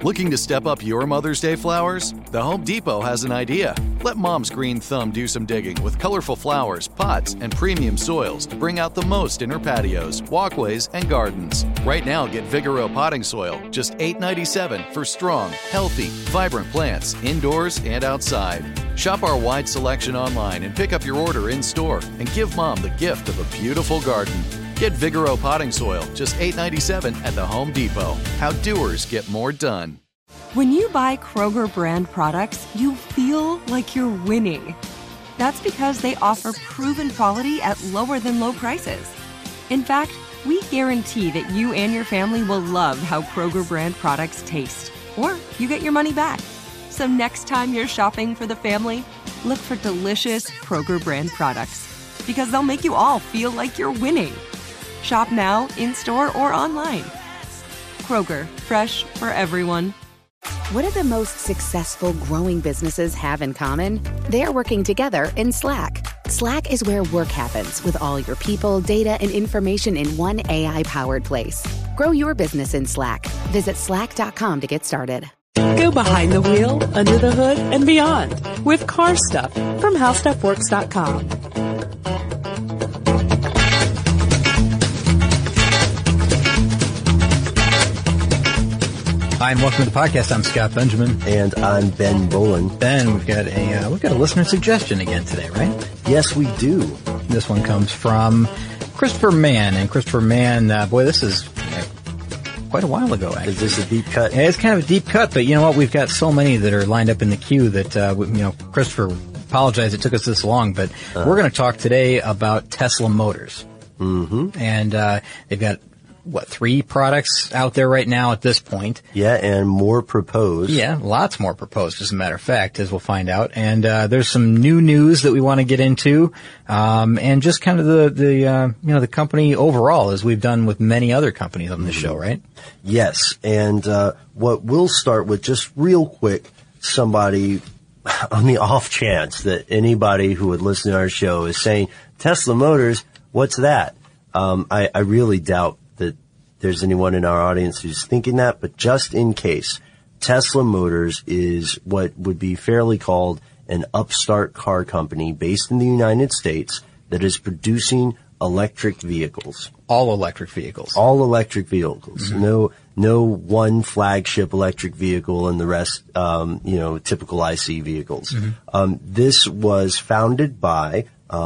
Looking to step up your Mother's Day flowers? The Home Depot has an idea. Let Mom's green thumb do some digging with colorful flowers, pots, and premium soils to bring out the most in her patios, walkways, and gardens. Right now, get Vigoro potting soil, just $8.97 for strong, healthy, vibrant plants indoors and outside. Shop our wide selection online and pick up your order in-store and give Mom the gift of a beautiful garden. Get Vigoro potting soil, just $8.97 at the Home Depot. How doers get more done. When you buy Kroger brand products, you feel like you're winning. That's because they offer proven quality at lower than low prices. In fact, we guarantee that you and your family will love how Kroger brand products taste, or you get your money back. So next time you're shopping for the family, look for delicious Kroger brand products, because they'll make you all feel like you're winning. Shop now, in-store, or online. Kroger, fresh for everyone. What do the most successful growing businesses have in common? They're working together in Slack. Slack is where work happens with all your people, data, and information in one AI-powered place. Grow your business in Slack. Visit slack.com to get started. Go behind the wheel, under the hood, and beyond with Car Stuff from HowStuffWorks.com. Hi, and welcome to the podcast. I'm Scott Benjamin. And I'm Ben Boland. Ben, we've got a listener suggestion again today, right? Yes, we do. This one comes from Christopher Mann. And Christopher Mann, this is quite a while ago, actually. Is this a deep cut? Yeah, it's kind of a deep cut, but you know what? We've got so many that are lined up in the queue that, Christopher, apologize it took us this long, but we're going to talk today about Tesla Motors. Mm-hmm. And they've got 3 products out there right now at this point. Yeah, and more proposed. Yeah, lots more proposed, as a matter of fact, as we'll find out. And there's some new news that we want to get into, and just kind of the company overall, as we've done with many other companies on this show, right? Yes, and what we'll start with, just real quick, somebody on the off chance that anybody who would listen to our show is saying, Tesla Motors, what's that? I really doubt that there's anyone in our audience who's thinking that, but just in case, Tesla Motors is what would be fairly called an upstart car company based in the United States that is producing electric vehicles. All electric vehicles. All electric vehicles. Mm-hmm. No one flagship electric vehicle and the rest, typical IC vehicles. Mm-hmm. This was founded by,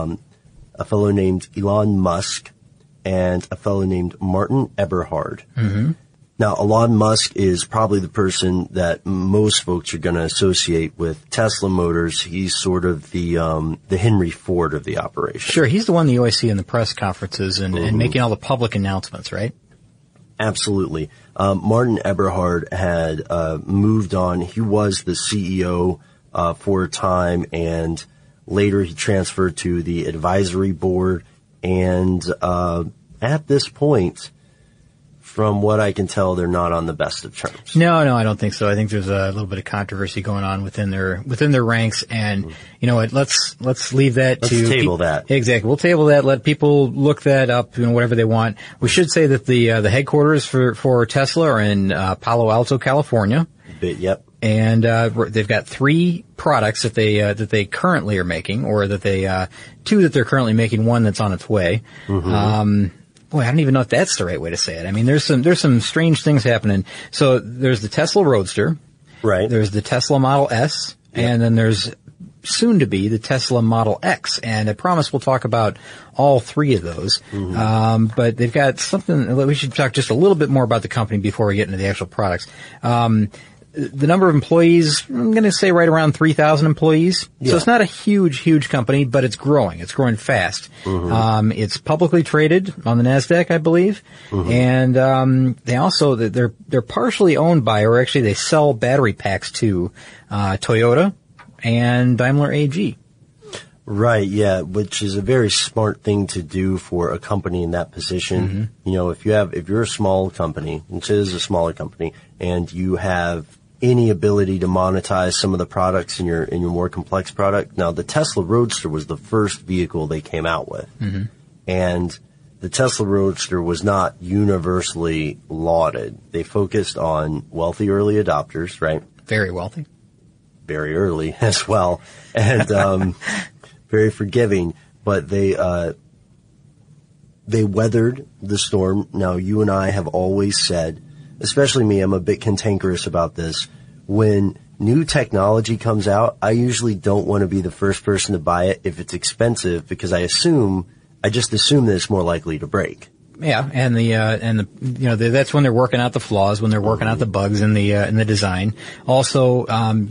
a fellow named Elon Musk and a fellow named Martin Eberhard. Mm-hmm. Now, Elon Musk is probably the person that most folks are going to associate with Tesla Motors. He's sort of the Henry Ford of the operation. Sure, he's the one that you always see in the press conferences and making all the public announcements, right? Absolutely. Martin Eberhard had moved on. He was the CEO for a time, and later he transferred to the advisory board. And at this point, from what I can tell, they're not on the best of terms. No, I don't think so. I think there's a little bit of controversy going on within their ranks, and you know what? Let's leave that to table that. Exactly, we'll table that. Let people look that up, whatever they want. We should say that the headquarters for Tesla are in Palo Alto, California. Yep. And they've got 3 products that they currently are making, or that they 2 that they're currently making, one that's on its way. Mm-hmm. Boy, I don't even know if that's the right way to say it. I mean, there's some strange things happening. So there's the Tesla Roadster. Right. There's the Tesla Model S. Yep. And then there's soon to be the Tesla Model X. And I promise we'll talk about all 3 of those. Mm-hmm. But they've got something, we should talk just a little bit more about the company before we get into the actual products. The number of employees, I'm going to say right around 3,000 employees. Yeah. So it's not a huge company, but it's growing. It's growing fast. Mm-hmm. It's publicly traded on the NASDAQ, I believe. Mm-hmm. And they also, they're partially owned by, or actually they sell battery packs to Toyota and Daimler AG. Right, yeah, which is a very smart thing to do for a company in that position. Mm-hmm. If you're a small company, which is a smaller company, and you have any ability to monetize some of the products in your more complex product. Now, the Tesla Roadster was the first vehicle they came out with. Mm-hmm. And the Tesla Roadster was not universally lauded. They focused on wealthy early adopters, right? Very wealthy. Very early as well, and very forgiving. But they weathered the storm. Now, you and I have always said, especially me, I'm a bit cantankerous about this. When new technology comes out, I usually don't want to be the first person to buy it if it's expensive, because I just assume that it's more likely to break. Yeah, and that's when they're working out the flaws, when they're working out the bugs in the design. Also,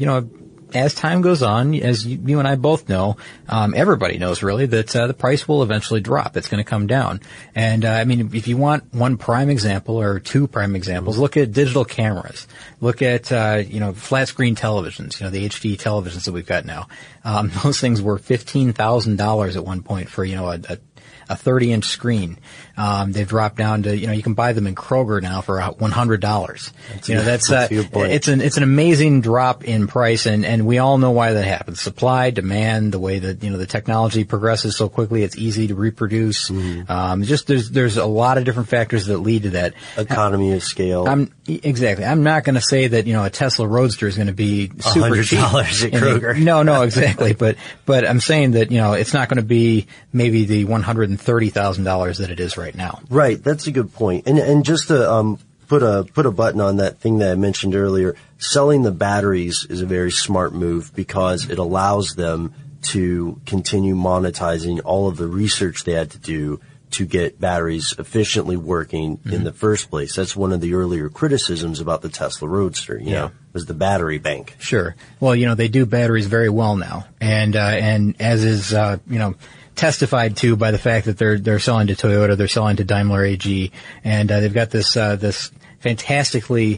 as time goes on, as you and I both know, everybody knows really that the price will eventually drop. It's going to come down. And if you want one prime example or two prime examples, look at digital cameras. Look at flat screen televisions. The HD televisions that we've got now. Those things were $15,000 at one point for a 30-inch screen. They've dropped down to, you can buy them in Kroger now for $100. That's a good point. It's an amazing drop in price, and we all know why that happens. Supply, demand, the way that, the technology progresses so quickly, it's easy to reproduce. There's a lot of different factors that lead to that. Economy of scale. Exactly. I'm not going to say that, a Tesla Roadster is going to be super cheap. $100 at Kroger. No, exactly. But I'm saying that, it's not going to be maybe the $130,000 that it is right now. Right. That's a good point. And just to, put a button on that thing that I mentioned earlier, selling the batteries is a very smart move because it allows them to continue monetizing all of the research they had to do to get batteries efficiently working in the first place. That's one of the earlier criticisms about the Tesla Roadster, was the battery bank. Sure. Well, they do batteries very well now. And as is, testified to by the fact that they're selling to Toyota, they're selling to Daimler AG, and they've got this fantastically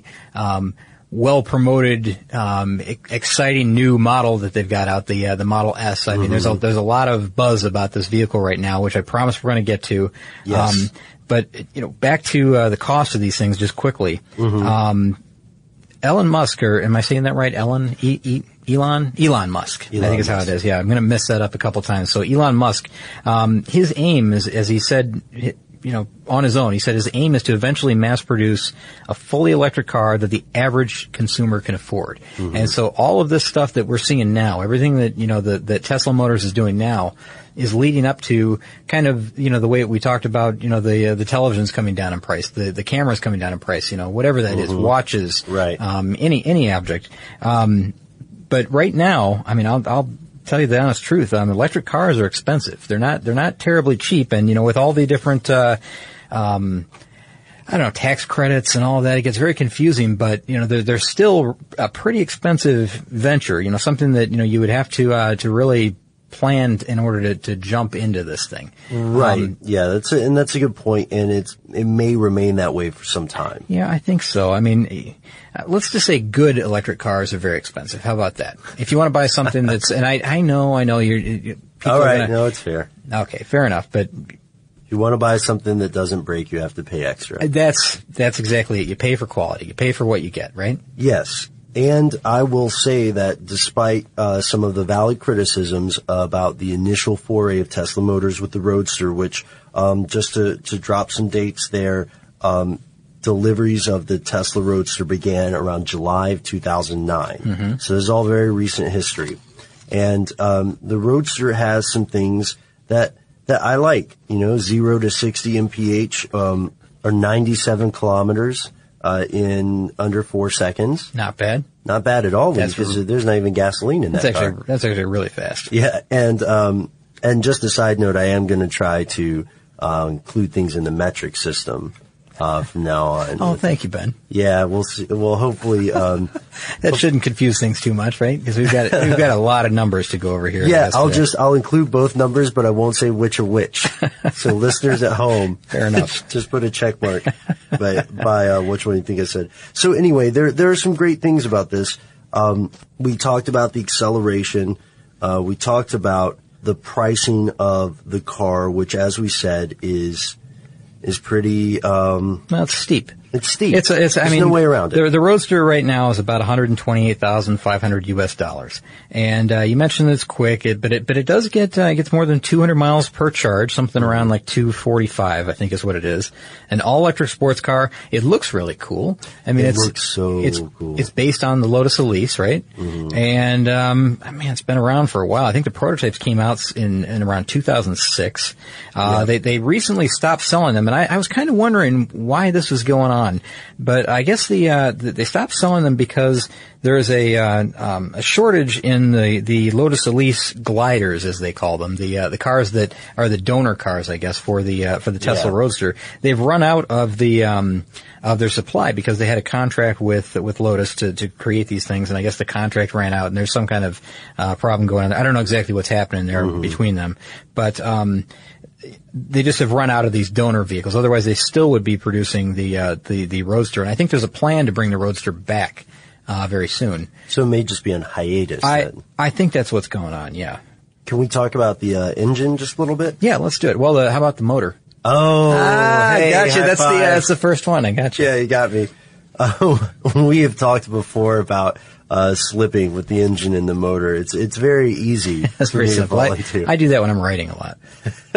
well promoted exciting new model that they've got out, the Model S. I mean, there's a lot of buzz about this vehicle right now, which I promise we're going to get to. Yes. But back to the cost of these things just quickly. Elon Musk, or am I saying that right? Elon Musk. I think is how it is. Yeah, I'm going to mess that up a couple times. So Elon Musk, his aim is, as he said, on his own, he said his aim is to eventually mass produce a fully electric car that the average consumer can afford. And so all of this stuff that we're seeing now, everything that, that Tesla Motors is doing now is leading up to kind of, the way we talked about, the televisions coming down in price, the cameras coming down in price, whatever that is, watches, right. Any object. But right now, I'll tell you the honest truth. Electric cars are expensive. They're not terribly cheap. And, with all the different, tax credits and all of that, it gets very confusing, but, they're still a pretty expensive venture, something that, you would have to really plan in order to jump into this thing. Right. Yeah, that's a good point, and it may remain that way for some time. Yeah, I think so. Let's just say good electric cars are very expensive. How about that? If you want to buy something that's, and I know you're all right. No, it's fair. Okay, fair enough. But if you want to buy something that doesn't break, you have to pay extra. That's exactly it. You pay for quality. You pay for what you get, right? Yes. And I will say that despite some of the valid criticisms about the initial foray of Tesla Motors with the Roadster, which just to drop some dates there, deliveries of the Tesla Roadster began around July of 2009. So this is all very recent history. And the Roadster has some things that I like, 0 to 60 mph or 97 kilometers in under 4 seconds. Not bad. Not bad at all, because there's not even gasoline in that car. That's actually really fast. Yeah, and just a side note, I am going to try to include things in the metric system from now on. Oh, thank you, Ben. Yeah, we'll see. Well, hopefully that shouldn't confuse things too much, right? Because we've got a lot of numbers to go over here. Yeah, I'll include both numbers, but I won't say which are which. So listeners at home, fair enough. Just put a check mark by which one you think I said. So anyway, there are some great things about this. We talked about the acceleration. We talked about the pricing of the car, which, as we said, is pretty well, it's steep. It's steep. There's no way around it. The Roadster right now is about $128,500 US. And, you mentioned it's quick, but it does gets more than 200 miles per charge, something around like 245, I think is what it is. An all-electric sports car. It looks really cool. I mean, it looks so cool. It's based on the Lotus Elise, right? Mm-hmm. And, it's been around for a while. I think the prototypes came out in around 2006. They recently stopped selling them, and I was kind of wondering why this was going on. But I guess they stopped selling them because there's a shortage in the Lotus Elise gliders, as they call them, the cars that are the donor cars, I guess, for the Tesla Roadster. They've run out of of their supply because they had a contract with Lotus to create these things, and I guess the contract ran out, and there's some kind of problem going on. I don't know exactly what's happening there between them, but they just have run out of these donor vehicles. Otherwise, they still would be producing the Roadster, and I think there's a plan to bring the Roadster back very soon. So it may just be on hiatus. I think that's what's going on. Yeah. Can we talk about the engine just a little bit? Yeah, let's do it. Well, how about the motor? Oh, hey, I got you. That's the first one. I got you. Yeah, you got me. We have talked before about slipping with the engine and the motor. It's very easy. That's very simple. I do that when I'm writing a lot.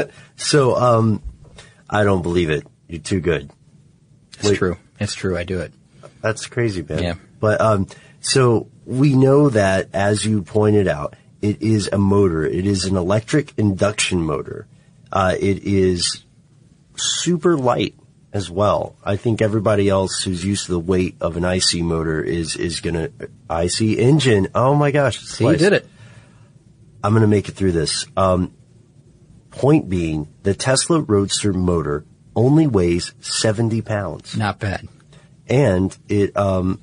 So, I don't believe it. You're too good. It's true. It's true. I do it. That's crazy, man. Yeah. But, so we know that, as you pointed out, it is a motor. It is an electric induction motor. It is super light as well. I think everybody else who's used to the weight of an IC motor is gonna, IC engine. Oh my gosh. See, you did it. I'm gonna make it through this. Point being, the Tesla Roadster motor only weighs 70 pounds. Not bad. And its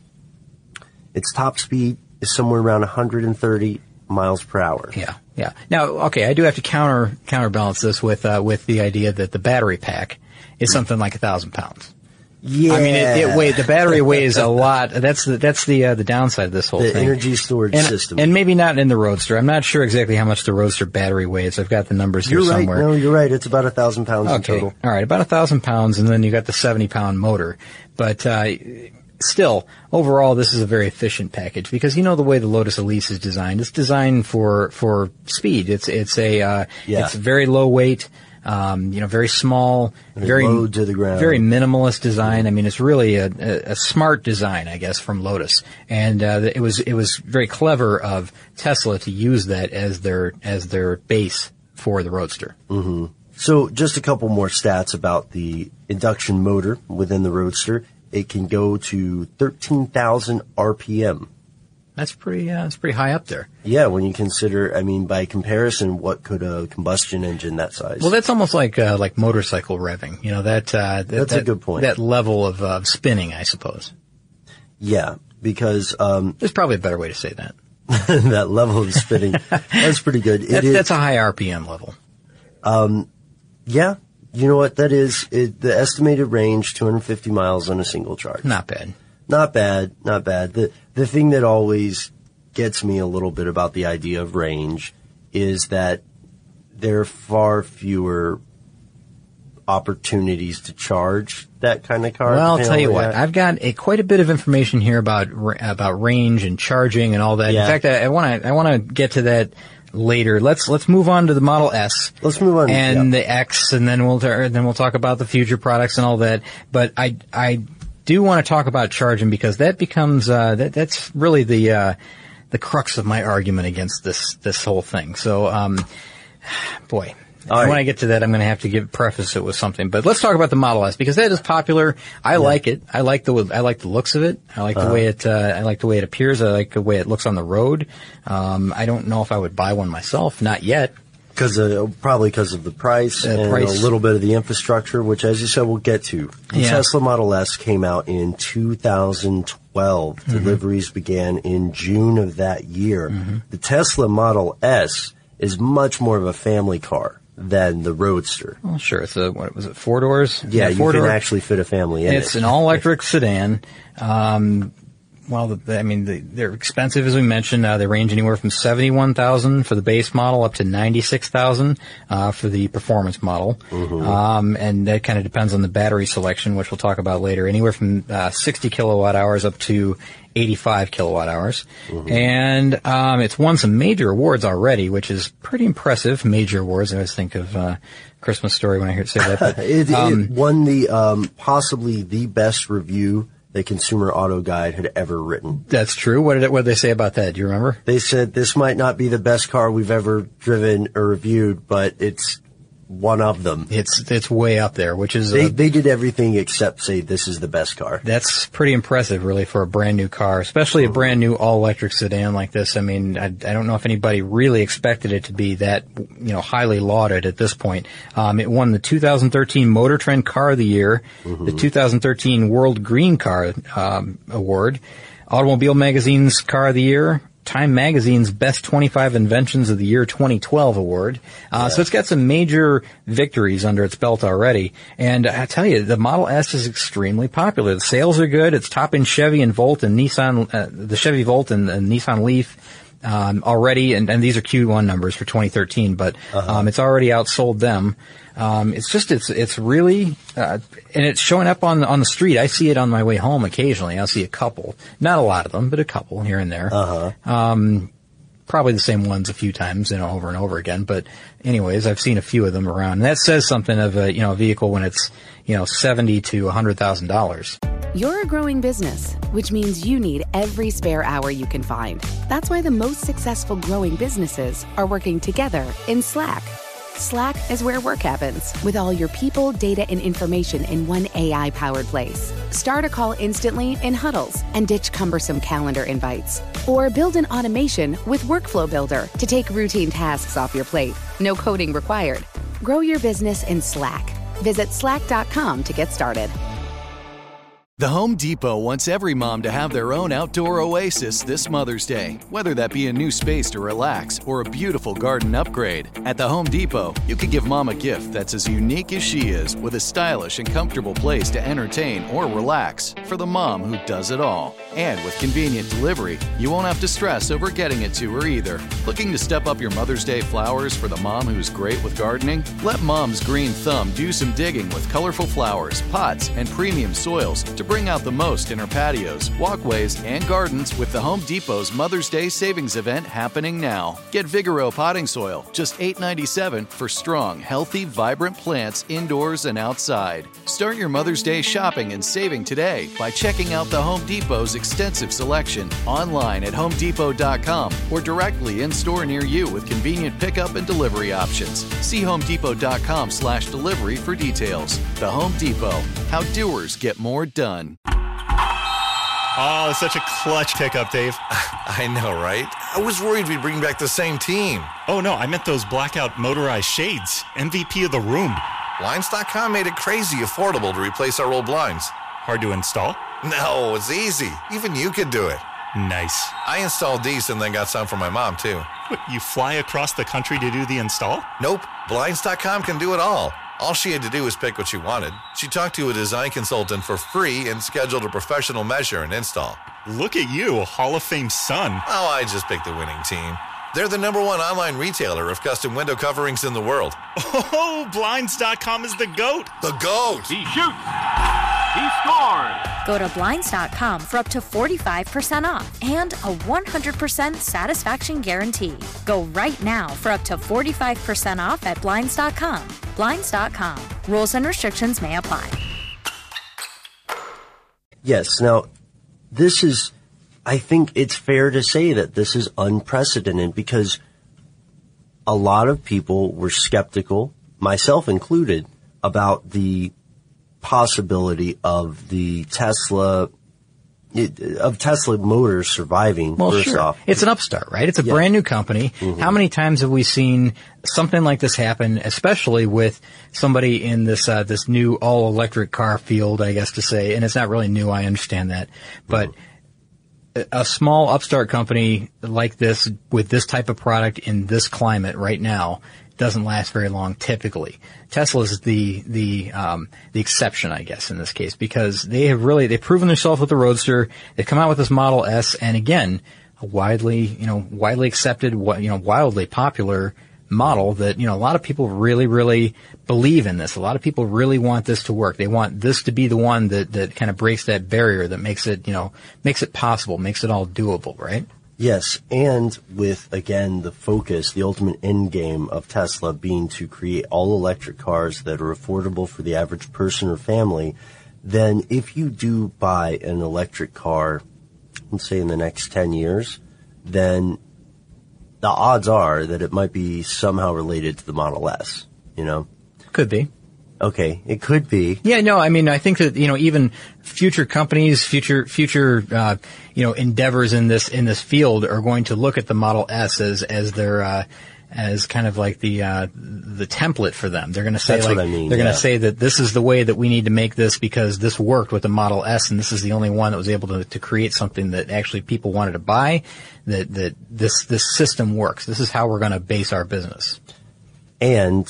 top speed is somewhere around 130 miles per hour. Yeah. Yeah. Now, okay, I do have to counterbalance this with the idea that the battery pack is something like 1,000 pounds. Yeah. I mean, the battery weighs a lot. That's the downside of this whole thing. The energy storage system. And maybe not in the Roadster. I'm not sure exactly how much the Roadster battery weighs. I've got the numbers here somewhere. No, you're right. It's about 1,000 pounds in total. All right. About 1,000 pounds. And then you got the 70-pound motor. But, still, overall, this is a very efficient package because the way the Lotus Elise is designed. It's designed for speed. It's very low weight, very small, very low to the ground, very minimalist design. I mean, it's really a smart design, I guess, from Lotus. And, it was very clever of Tesla to use that as their base for the Roadster. Mm-hmm. So just a couple more stats about the induction motor within the Roadster. It can go to 13,000 RPM. That's pretty high up there. Yeah, when you consider, by comparison, what could a combustion engine that size? Well, that's almost like motorcycle revving. That's a good point. That level of spinning, I suppose. Yeah, because there's probably a better way to say that. That level of spinning, that's pretty good. That's a high RPM level. Yeah. You know what? That is the estimated range, 250 miles on a single charge. Not bad. Not bad. Not bad. The thing that always gets me a little bit about the idea of range is that there are far fewer opportunities to charge that kind of car. Well, I'll tell you what. I've got quite a bit of information here about range and charging and all that. Yeah. In fact, I want to get to that later. Let's move on to the Model S. Let's move on. And the X, and then we'll talk about the future products and all that. But I do want to talk about charging because that becomes that's really the crux of my argument against this whole thing. So boy. When I get to that, I'm going to have to preface it with something. But let's talk about the Model S because that is popular. I like it. I like the looks of it. I like the way it. I like the way it appears. I like the way it looks on the road. I don't know if I would buy one myself. Not yet. Probably because of the price and a little bit of the infrastructure, which, as you said, we'll get to. The Tesla Model S came out in 2012. Mm-hmm. Deliveries began in June of that year. Mm-hmm. The Tesla Model S is much more of a family car than the Roadster. Well, sure. It's what was it, 4 doors? Yeah, you can actually fit a family in it. It's an all-electric sedan. they're expensive, as we mentioned. They range anywhere from $71,000 for the base model up to $96,000 for the performance model. And that kind of depends on the battery selection, which we'll talk about later. Anywhere from 60 kilowatt hours up to 85 kilowatt hours. And it's won some major awards already, which is pretty impressive. Major awards. I always think of Christmas Story when I hear it say that. But, it won the possibly the best review the Consumer Auto Guide had ever written. That's true. What did they say about that? Do you remember? They said this might not be the best car we've ever driven or reviewed, but it's one of them. It's way up there, which is they did everything except say this is the best car. That's pretty impressive, really, for a brand new car, especially a brand new all electric sedan like this. I mean, I don't know if anybody really expected it to be that, highly lauded at this point. It won the 2013 Motor Trend Car of the Year, the 2013 World Green Car Award, Automobile Magazine's Car of the Year, Time Magazine's Best 25 Inventions of the Year 2012 award. So it's got some major victories under its belt already. And I tell you, the Model S is extremely popular. The sales are good. It's topping Chevy and Volt and Nissan, the Chevy Volt and Nissan Leaf already. And these are Q1 numbers for 2013, but it's already outsold them. It's really, and it's showing up on the street. I see it on my way home occasionally. I'll see a couple. Not a lot of them, but a couple here and there. Probably the same ones a few times, over and over again. But anyways, I've seen a few of them around. And that says something of a vehicle when it's, $70,000 to $100,000. You're a growing business, which means you need every spare hour you can find. That's why the most successful growing businesses are working together in Slack. Slack is where work happens, with all your people, data, and information in one AI-powered place. Start a call instantly in huddles and ditch cumbersome calendar invites. Or build an automation with Workflow Builder to take routine tasks off your plate. No coding required. Grow your business in Slack. Visit slack.com to get started. The Home Depot wants every mom to have their own outdoor oasis this Mother's Day, whether that be a new space to relax or a beautiful garden upgrade. At the Home Depot, you can give mom a gift that's as unique as she is, with a stylish and comfortable place to entertain or relax for the mom who does it all. And with convenient delivery, you won't have to stress over getting it to her either. Looking to step up your Mother's Day flowers for the mom who's great with gardening? Let Mom's Green Thumb do some digging with colorful flowers, pots, and premium soils to bring out the most in her patios, walkways, and gardens with the Home Depot's Mother's Day Savings Event happening now. Get Vigoro potting soil, just $8.97 for strong, healthy, vibrant plants indoors and outside. Start your Mother's Day shopping and saving today by checking out the Home Depot's extensive selection online at HomeDepot.com or directly in store near you with convenient pickup and delivery options. See HomeDepot.com/delivery for details. The Home Depot, how doers get more done. Oh, such a clutch pickup, Dave. I know, right? I was worried we'd bring back the same team. Oh, no, I meant those blackout motorized shades. MVP of the room. Blinds.com made it crazy affordable to replace our old blinds. Hard to install? No, it's easy. Even you could do it. Nice. I installed these and then got some for my mom, too. What, you fly across the country to do the install? Nope. Blinds.com can do it all. All she had to do was pick what she wanted. She talked to a design consultant for free and scheduled a professional measure and install. Look at you, a Hall of Fame son. Oh, I just picked the winning team. They're the #1 online retailer of custom window coverings in the world. Oh, Blinds.com is the GOAT. The GOAT. He shoots. He scores. Go to Blinds.com for up to 45% off and a 100% satisfaction guarantee. Go right now for up to 45% off at Blinds.com. Blinds.com. Rules and restrictions may apply. Yes. Now, this is, I think it's fair to say that this is unprecedented because a lot of people were skeptical, myself included, about the possibility of the Tesla Motors surviving. Well, first sure. off. It's an upstart, right? It's a brand new company. Mm-hmm. How many times have we seen something like this happen, especially with somebody in this new all electric car field, I guess to say, and it's not really new, I understand that, but a small upstart company like this with this type of product in this climate right now doesn't last very long typically. Tesla's the exception, I guess, in this case, because they've proven themselves with the Roadster. They've come out with this Model S, and again, a widely accepted, wildly popular model that, a lot of people really, really believe in this. A lot of people really want this to work. They want this to be the one that kind of breaks that barrier, that makes it possible, makes it all doable, right? Yes, and with, again, the focus, the ultimate end game of Tesla being to create all-electric cars that are affordable for the average person or family, then if you do buy an electric car, let's say in the next 10 years, then the odds are that it might be somehow related to the Model S, Could be. Okay, it could be. Yeah, no, I mean, I think that, even future companies, future endeavors in this field are going to look at the Model S as their, as kind of like the template for them. They're going to say, That's what I mean, they're going to say that this is the way that we need to make this because this worked with the Model S, and this is the only one that was able to create something that actually people wanted to buy, that this system works. This is how we're going to base our business. And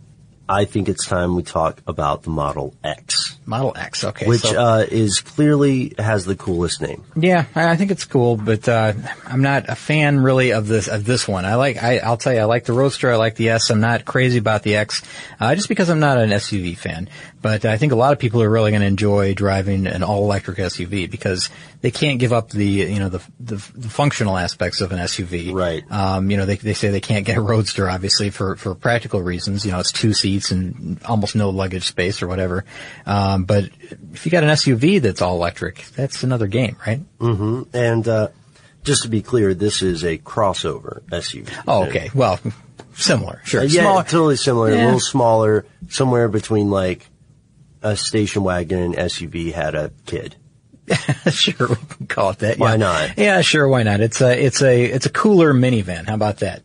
I think it's time we talk about the Model X. Model X, okay. Which is clearly has the coolest name. Yeah, I think it's cool, but I'm not a fan really of this one. I'll tell you, I like the Roadster, I like the S. I'm not crazy about the X, just because I'm not an SUV fan. But I think a lot of people are really going to enjoy driving an all-electric SUV because they can't give up the functional aspects of an SUV. Right. They say they can't get a Roadster, obviously, for practical reasons. It's 2 seats and almost no luggage space or whatever. But if you got an SUV that's all electric, that's another game, right? Mm-hmm. And just to be clear, this is a crossover SUV. Oh, okay. Well, similar. Sure. Yeah, smaller. Totally similar. Yeah. A little smaller, somewhere between like a station wagon and SUV had a kid. Sure, we can call it that. Why not? Yeah, sure, why not? It's a cooler minivan. How about that?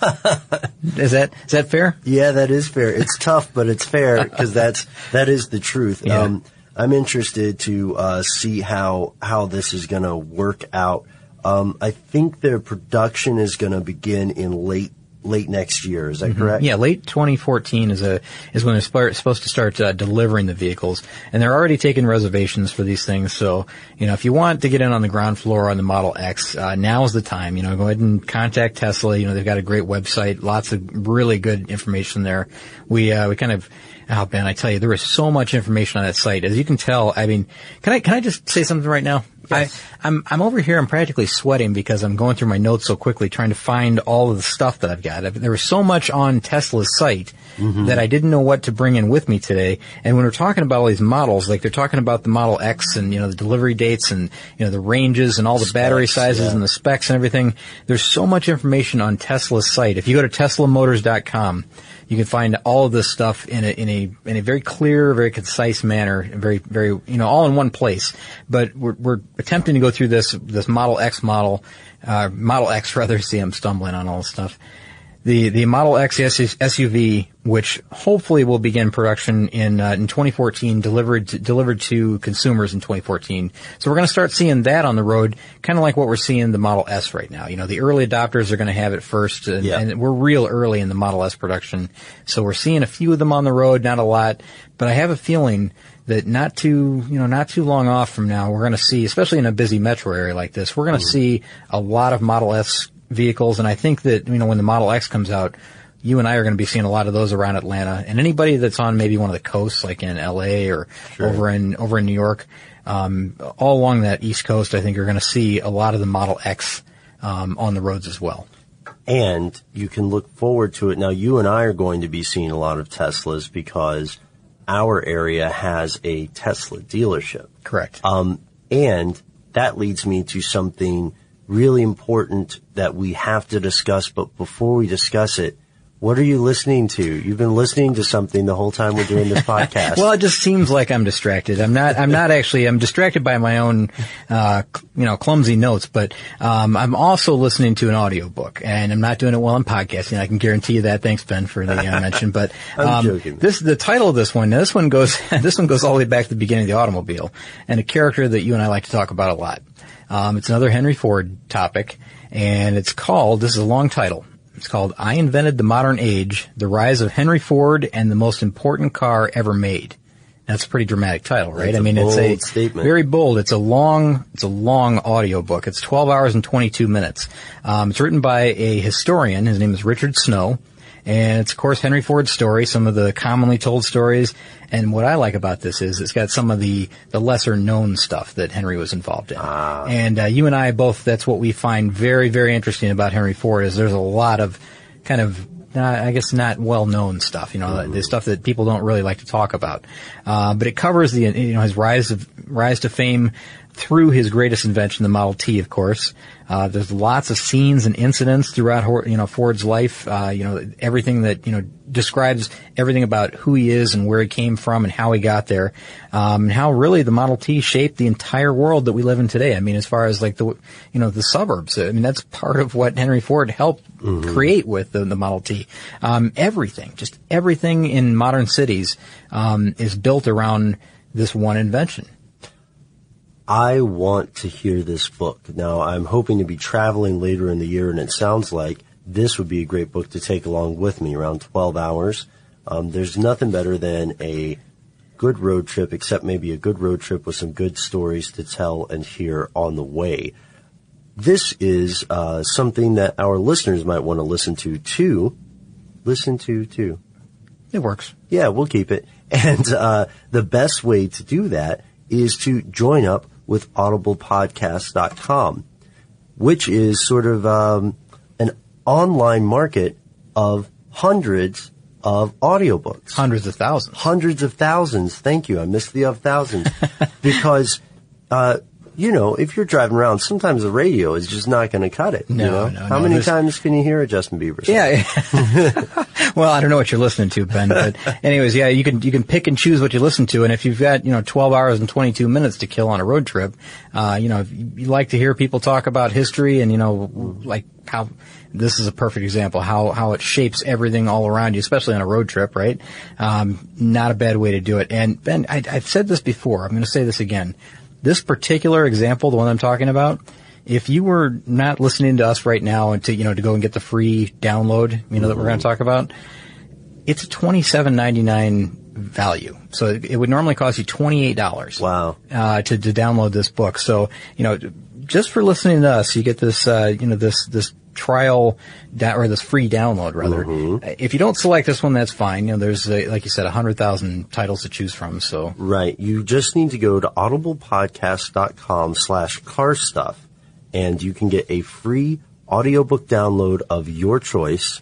Is that fair? Yeah, that is fair. It's tough, but it's fair because that is the truth. Yeah. I'm interested to see how this is going to work out. I think their production is going to begin in late next year. Is that correct? Yeah, late 2014 is when they're supposed to start delivering the vehicles, and they're already taking reservations for these things. So, if you want to get in on the ground floor on the Model X, now is the time. Go ahead and contact Tesla. They've got a great website, lots of really good information there. We kind of. Oh, Ben, I tell you, there is so much information on that site. As you can tell, I mean, can I just say something right now? Yes. I'm over here, I'm practically sweating because I'm going through my notes so quickly trying to find all of the stuff that I've got. There was so much on Tesla's site that I didn't know what to bring in with me today. And when we're talking about all these models, like they're talking about the Model X and, the delivery dates and, the ranges and all the battery sizes and the specs and everything, there's so much information on Tesla's site. If you go to teslamotors.com, you can find all of this stuff in a very clear, very concise manner, very, very, all in one place. But we're attempting to go through this Model X Model X rather. See, I'm stumbling on all this stuff. The Model X SUV, which hopefully will begin production in 2014, delivered to consumers in 2014. So we're going to start seeing that on the road, kind of like what we're seeing the Model S right now. The early adopters are going to have it first, and we're real early in the Model S production. So we're seeing a few of them on the road, not a lot, but I have a feeling that not too long off from now, we're going to see, especially in a busy metro area like this, we're going to see a lot of Model S vehicles, and I think that, when the Model X comes out, you and I are going to be seeing a lot of those around Atlanta, and anybody that's on maybe one of the coasts, like in LA or over in New York, all along that East Coast, I think you're going to see a lot of the Model X, on the roads as well. And you can look forward to it. Now, you and I are going to be seeing a lot of Teslas because our area has a Tesla dealership. Correct. And that leads me to something really important that we have to discuss. But before we discuss it, what are you listening to? You've been listening to something the whole time we're doing this podcast. Well, it just seems like I'm distracted. I'm not actually, I'm distracted by my own, clumsy notes, but, I'm also listening to an audiobook, and I'm not doing it while I'm podcasting. I can guarantee you that. Thanks, Ben, for the mention. But, I'm joking. The title of this one goes all the way back to the beginning of the automobile, and a character that you and I like to talk about a lot. It's another Henry Ford topic, and it's called, this is a long title, It's called I Invented the Modern Age, The Rise of Henry Ford and the Most Important Car Ever Made. That's a pretty dramatic title, right? It's a statement. Very bold. It's a long audio book. It's 12 hours and 22 minutes. It's written by a historian. His name is Richard Snow. And it's, of course, Henry Ford's story, some of the commonly told stories. And what I like about this is it's got some of the lesser known stuff that Henry was involved in. And you and I both, that's what we find very, very interesting about Henry Ford is there's a lot of kind of, I guess not well-known stuff, the stuff that people don't really like to talk about. But it covers his rise to fame through his greatest invention, the Model T, of course. There's lots of scenes and incidents throughout, Ford's life. Everything that, describes everything about who he is and where he came from and how he got there. And how really the Model T shaped the entire world that we live in today. I mean, as far as like the suburbs. I mean, that's part of what Henry Ford helped create with the Model T. Everything in modern cities, is built around this one invention. I want to hear this book. Now, I'm hoping to be traveling later in the year, and it sounds like this would be a great book to take along with me, around 12 hours. There's nothing better than a good road trip, except maybe a good road trip with some good stories to tell and hear on the way. This is something that our listeners might want to listen to, too. It works. Yeah, we'll keep it. And the best way to do that is to join up with audiblepodcast.com, which is sort of an online market of hundreds of audiobooks. Hundreds of thousands. Hundreds of thousands. Thank you. I missed the of thousands. Because, if you're driving around, sometimes the radio is just not going to cut it. No. How many times can you hear a Justin Bieber song? Yeah. Well, I don't know what you're listening to, Ben, but anyways, yeah, you can pick and choose what you listen to. And if you've got, 12 hours and 22 minutes to kill on a road trip, if you like to hear people talk about history and, like how this is a perfect example, how it shapes everything all around you, especially on a road trip, right? Not a bad way to do it. And Ben, I've said this before. I'm going to say this again. This particular example, the one I'm talking about, if you were not listening to us right now and to go and get the free download, that we're going to talk about, it's a $27.99 value. So it would normally cost you $28. Wow. To download this book. So, just for listening to us, you get this, this trial or this free download rather. If you don't select this one, that's fine. There's like you said, 100,000 titles to choose from. So right, you just need to go to audiblepodcast.com/carstuff, and you can get a free audiobook download of your choice.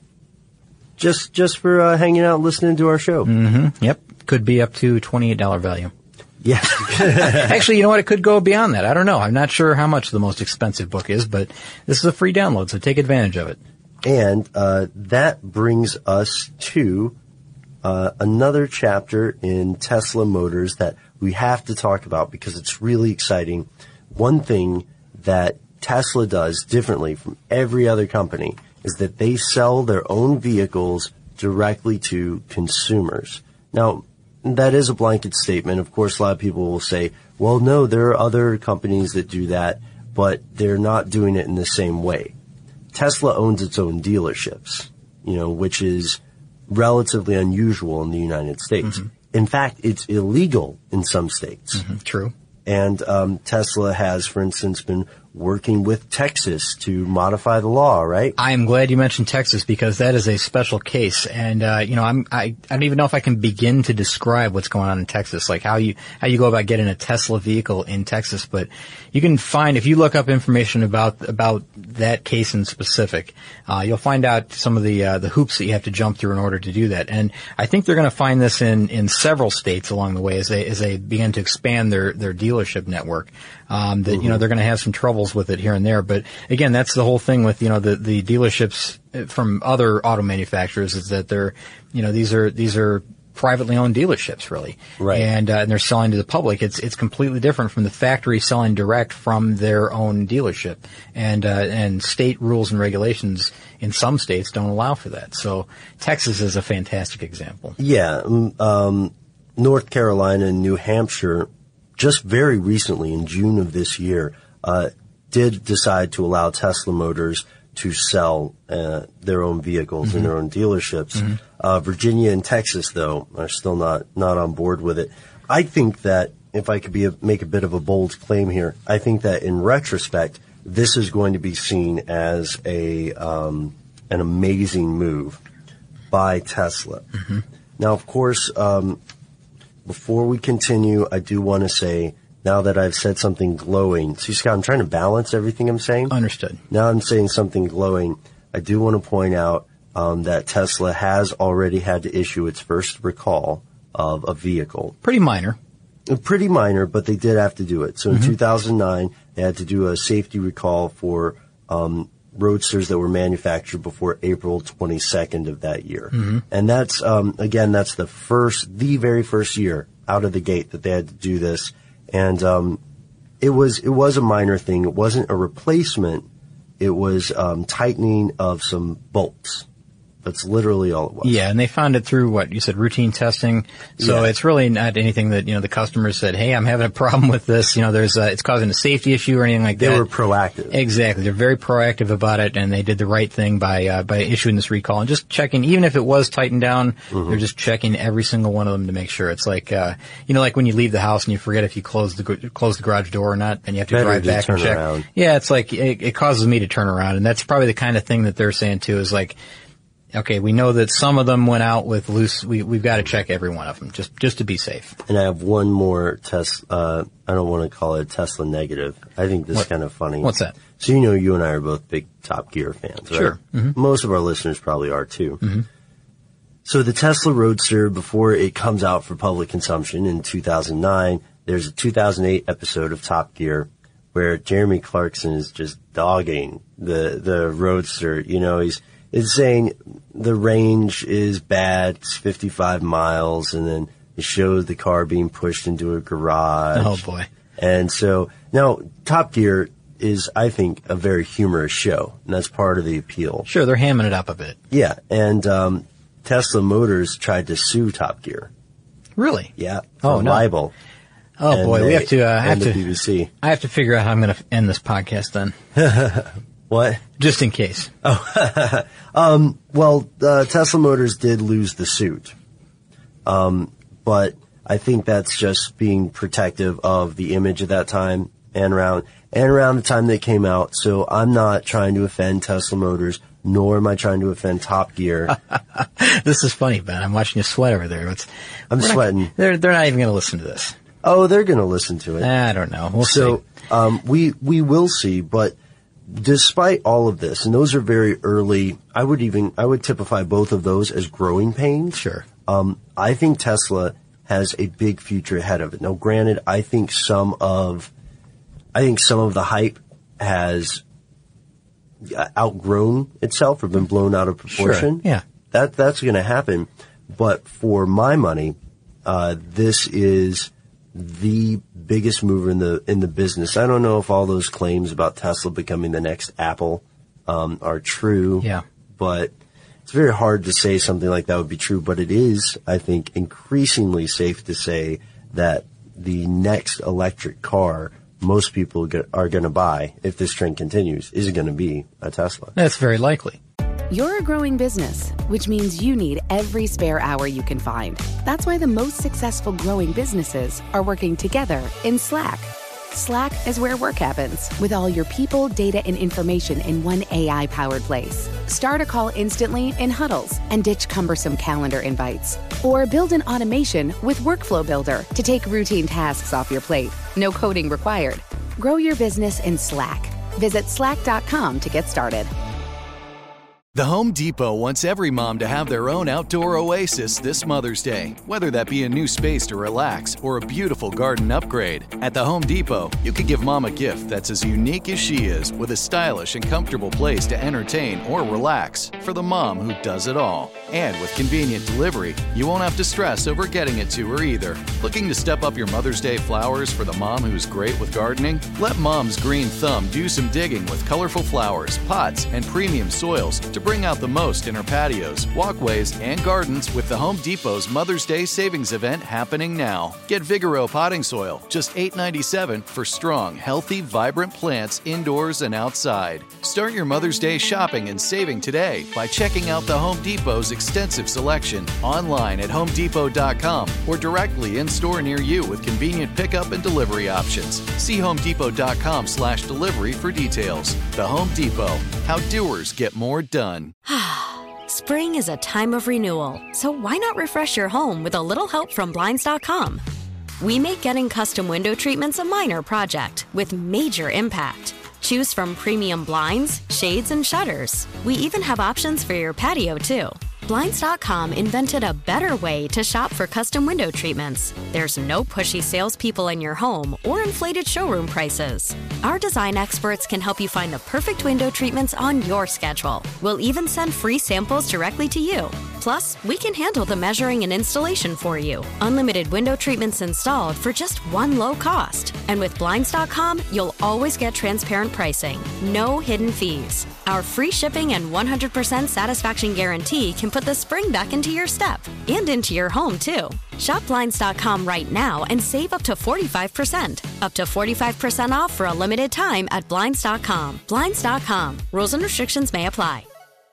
Just for hanging out and listening to our show. Yep, could be up to $28 value. Yeah. Actually, you know what? It could go beyond that. I don't know. I'm not sure how much the most expensive book is, but this is a free download, so take advantage of it. And that brings us to another chapter in Tesla Motors that we have to talk about because it's really exciting. One thing that Tesla does differently from every other company is that they sell their own vehicles directly to consumers. Now, that is a blanket statement. Of course, a lot of people will say, well, no, there are other companies that do that, but they're not doing it in the same way. Tesla owns its own dealerships, which is relatively unusual in the United States. In fact, it's illegal in some states. True. And Tesla has, for instance, been working with Texas to modify the law, right? I am glad you mentioned Texas because that is a special case. And, I don't even know if I can begin to describe what's going on in Texas, like how you go about getting a Tesla vehicle in Texas. But you can find, if you look up information about that case in specific, you'll find out some of the hoops that you have to jump through in order to do that. And I think they're going to find this in several states along the way as they begin to expand their dealership network. They're going to have some troubles with it here and there. But again, that's the whole thing with, the dealerships from other auto manufacturers is that they're, these are privately owned dealerships really. Right. And they're selling to the public. It's completely different from the factory selling direct from their own dealership. And state rules and regulations in some states don't allow for that. So Texas is a fantastic example. Yeah. North Carolina and New Hampshire just very recently in June of this year, did decide to allow Tesla Motors to sell their own vehicles in their own dealerships. Virginia and Texas, though, are still not on board with it. I think that, if I could make a bit of a bold claim here, I think that in retrospect, this is going to be seen as an amazing move by Tesla. Now, of course, before we continue, I do want to say, now that I've said something glowing, see, Scott, I'm trying to balance everything I'm saying. Understood. Now I'm saying something glowing. I do want to point out that Tesla has already had to issue its first recall of a vehicle. Pretty minor. Pretty minor, but they did have to do it. So in 2009, they had to do a safety recall for roadsters that were manufactured before April 22nd of that year. And that's, again, that's the very first year out of the gate that they had to do this. And it was a minor thing. It wasn't a replacement. It was tightening of some bolts. That's literally all it was. Yeah, and they found it through what you said, routine testing. So it's really not anything that, the customer said, hey, I'm having a problem with this. There's it's causing a safety issue or anything like that. They were proactive. Exactly. They're very proactive about it, and they did the right thing by issuing this recall and just checking, even if it was tightened down, they're just checking every single one of them to make sure. It's like, like when you leave the house and you forget if you close the garage door or not, and you have to drive back and check. Around. Yeah, it's like, it causes me to turn around, and that's probably the kind of thing that they're saying too, is like, okay, we know that some of them went out with loose. We've got to check every one of them just to be safe. And I have one more I don't want to call it Tesla negative. I think this is kind of funny. What's that? So you and I are both big Top Gear fans, right? Sure. Most of our listeners probably are too. So the Tesla Roadster, before it comes out for public consumption in 2009, there's a 2008 episode of Top Gear where Jeremy Clarkson is just dogging the Roadster. It's saying the range is bad, it's 55 miles, and then it shows the car being pushed into a garage. Oh, boy. And so, now, Top Gear is, I think, a very humorous show, and that's part of the appeal. Sure, they're hamming it up a bit. Yeah, and Tesla Motors tried to sue Top Gear. Really? Yeah, for libel. Oh, boy, we have to... the BBC. I have to figure out how I'm going to end this podcast then. What? Just in case. Well, Tesla Motors did lose the suit. But I think that's just being protective of the image at that time and around the time they came out. So I'm not trying to offend Tesla Motors, nor am I trying to offend Top Gear. This is funny, Ben. I'm watching you sweat over there. I'm sweating. They're not even going to listen to this. Oh, they're going to listen to it. I don't know. We'll see. We will see, but despite all of this, and those are very early, I would typify both of those as growing pains. Sure. I think Tesla has a big future ahead of it. Now, granted, I think some of the hype has outgrown itself or been blown out of proportion. Sure. Yeah. That's going to happen. But for my money, this is the biggest mover in the business. I don't know if all those claims about Tesla becoming the next Apple are true. Yeah. But it's very hard to say something like that would be true. But it is, I think, increasingly safe to say that the next electric car most people are going to buy, if this trend continues, is going to be a Tesla. That's very likely. You're a growing business, which means you need every spare hour you can find. That's why the most successful growing businesses are working together in Slack. Slack is where work happens, with all your people, data, and information in one AI-powered place. Start a call instantly in huddles and ditch cumbersome calendar invites. Or build an automation with Workflow Builder to take routine tasks off your plate. No coding required. Grow your business in Slack. Visit slack.com to get started. The Home Depot wants every mom to have their own outdoor oasis this Mother's Day, whether that be a new space to relax or a beautiful garden upgrade. At the Home Depot, you could give mom a gift that's as unique as she is, with a stylish and comfortable place to entertain or relax for the mom who does it all. And with convenient delivery, you won't have to stress over getting it to her either. Looking to step up your Mother's Day flowers for the mom who's great with gardening? Let Mom's Green Thumb do some digging with colorful flowers, pots, and premium soils to to bring out the most in her patios, walkways, and gardens with the Home Depot's Mother's Day Savings Event happening now. Get Vigoro potting soil, just $8.97 for strong, healthy, vibrant plants indoors and outside. Start your Mother's Day shopping and saving today by checking out the Home Depot's extensive selection online at HomeDepot.com or directly in-store near you with convenient pickup and delivery options. See HomeDepot.com/delivery for details. The Home Depot. How doers get more done. Spring is a time of renewal, so why not refresh your home with a little help from Blinds.com? We make getting custom window treatments a minor project with major impact. Choose from premium blinds, shades, and shutters. We even have options for your patio, too. Blinds.com invented a better way to shop for custom window treatments. There's no pushy salespeople in your home or inflated showroom prices. Our design experts can help you find the perfect window treatments on your schedule. We'll even send free samples directly to you. Plus, we can handle the measuring and installation for you. Unlimited window treatments installed for just one low cost. And with Blinds.com, you'll always get transparent pricing. No hidden fees. Our free shipping and 100% satisfaction guarantee can put the spring back into your step and into your home, too. Shop Blinds.com right now and save up to 45%. Up to 45% off for a limited time at Blinds.com. Blinds.com. Rules and restrictions may apply.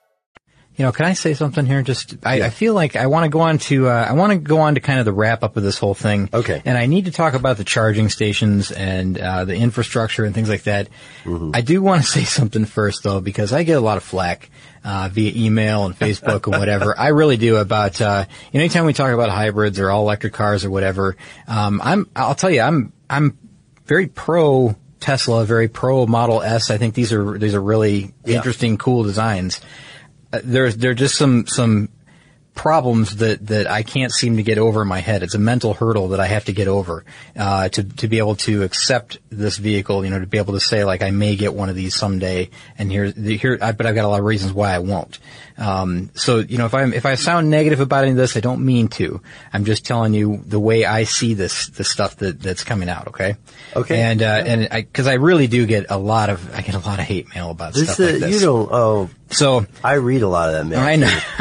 You know, can I say something here? I feel like I want to go on to kind of the wrap up of this whole thing. Okay. And I need to talk about the charging stations and the infrastructure and things like that. Mm-hmm. I do want to say something first, though, because I get a lot of flack via email and Facebook and whatever. I really do about anytime we talk about hybrids or all electric cars or whatever. I'll tell you, I'm very pro Tesla, very pro Model S. I think these are really interesting, cool designs. There are just some problems that I can't seem to get over in my head. It's a mental hurdle that I have to get over, to be able to accept this vehicle, to be able to say, like, I may get one of these someday, and but I've got a lot of reasons why I won't. So, if I sound negative about any of this, I don't mean to. I'm just telling you the way I see the stuff that's coming out, okay? Okay. And cause I really do get a lot of hate mail about stuff like this. So I read a lot of that mail. I